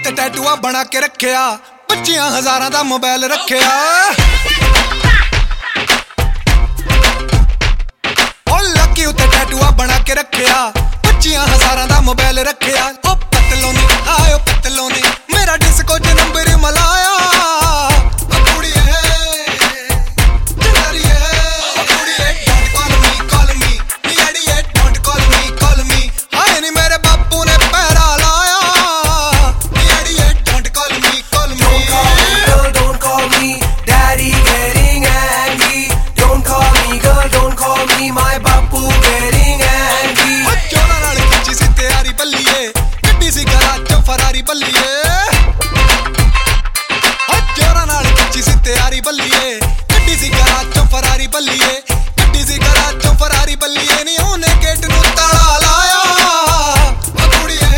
उत्ते टैटूआ बना के रखिया, 25,000 दा मोबाइल रखिया। लकी उत्ते टैटूआ बना के रखिया, 25,000 दा मोबाइल रखिया। ओ पतलोनी आयो पतलोनी, मेरा डिस्को च नंबर मलाया। फरारी बल्लिए जोरा नाल कच्ची सी तैयारी बल्लिए, गड्डी सी गराजों फरारी बल्लिए, गड्डी सी गराजों फरारी बल्लिए। नी ओने गेट नू ताला लाया, ओ कुड़िए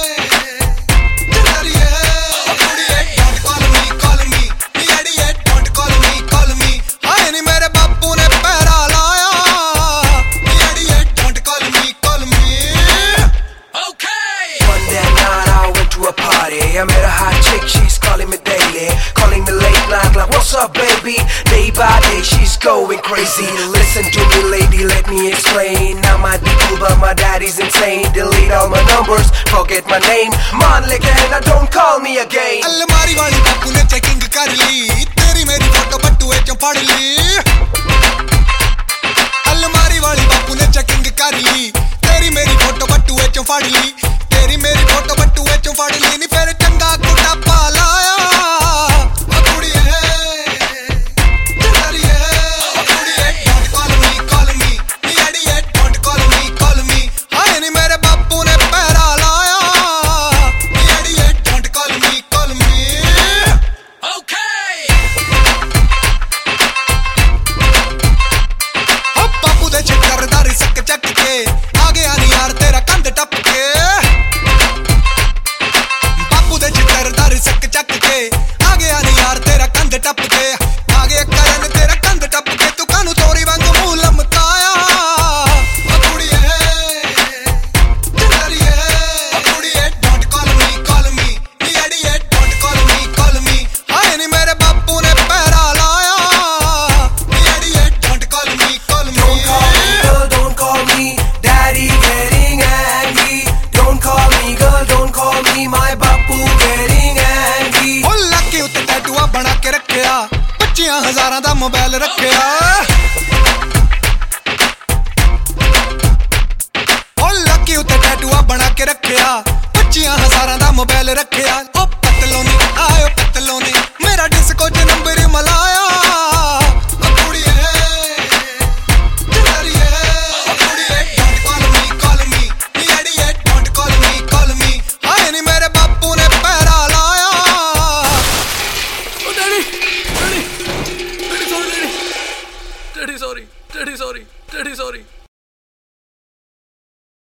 जलरिए, ओ कुड़िए डोंट कॉल मी नी अड़िए डोंट कॉल मी। हाय नी मेरे बापू ने पहरा लाया, नी अड़िए don't call me. To a party, I met a hot chick, she's calling me daily, calling me late night like what's up baby. Day by day she's going crazy. Listen to me lady, let me explain. I might be cool but my daddy's insane. Delete all my numbers, forget my name. Man like Hannah, don't call me again. अलमारी वाली बापू ने checking कर ली, तेरी मेरी photo बटुए चों फाड़ ली। अलमारी वाली बापू ने चेकिंग कर ली, तेरी मेरी फोटो बटुए चों फाड़ ली, तेरी मेरी फोटो बटुए चों फाड़ ली। नी फिर चंगा कुटापा लाया, ओ कुड़िए जलरिए, ओ कुड़िए डोंट कॉल मी नी अड़िए डोंट कॉल मी। हाय नी मेरे बापू ने पहरा लाया, नी अड़िए डोंट कॉल मी। ओ बापू दे चक्कर दा रिस्क चक के आ गया नी यार तेरा कंध टप के। रिस्क चक के आ गया नी यार तेरा कंध टप के, आगे करन तेरा कंध टप के। तू कानू चोरी वांग मुंह लमकाया, ओ कुड़िए जलरिए, ओ कुड़िए डोंट कॉल मी नी अड़िए डोंट कॉल मी। हाय नी मेरे बापू ने पहरा लाया, नी अड़िए don't call me. Girl, don't call me, daddy getting angry. Don't call me girl, don't call me, my bapu getting angry. ओ लकी उत्ते टैटूआ बना के रखिया, 25,000 दा मोबाइल रखिया। ओ लकी उत्ते टैटूआ बना के रखिया, 25,000 दा मोबाइल रखिया।